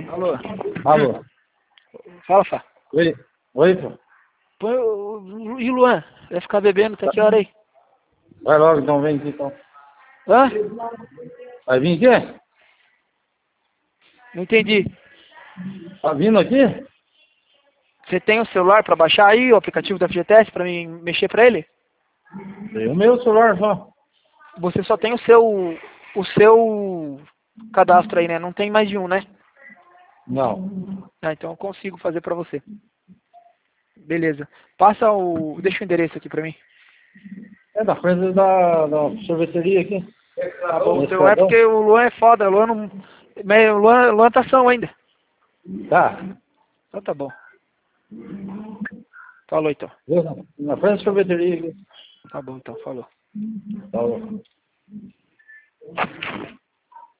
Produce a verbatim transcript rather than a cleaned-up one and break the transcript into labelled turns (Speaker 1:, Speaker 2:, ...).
Speaker 1: Alô?
Speaker 2: Alô?
Speaker 1: Fala, Fá.
Speaker 2: Oi? Oi, pô?
Speaker 1: Põe o... E o Luan? Vai ficar bebendo até que hora aí?
Speaker 2: Vai logo, então vem aqui, então.
Speaker 1: Hã?
Speaker 2: Vai vir aqui?
Speaker 1: Não entendi.
Speaker 2: Tá vindo aqui?
Speaker 1: Você tem o celular pra baixar aí, o aplicativo da F G T S, pra mim mexer pra ele?
Speaker 2: Tem o meu celular só.
Speaker 1: Você só tem o seu... O seu cadastro aí, né? Não tem mais de um, né?
Speaker 2: Não.
Speaker 1: Ah, então eu consigo fazer pra você. Beleza. Passa o... Deixa o endereço aqui pra mim.
Speaker 2: É da frente da, da sorveteria aqui.
Speaker 1: Tá bom. O
Speaker 2: Nesse
Speaker 1: seu é
Speaker 2: perdão?
Speaker 1: porque o Luan é foda. O Luan não... O Luan, o Luan tá são ainda.
Speaker 2: Tá.
Speaker 1: Então tá bom. Falou então.
Speaker 2: Na frente da sorveteria aqui.
Speaker 1: Tá bom então, falou.
Speaker 2: Falou.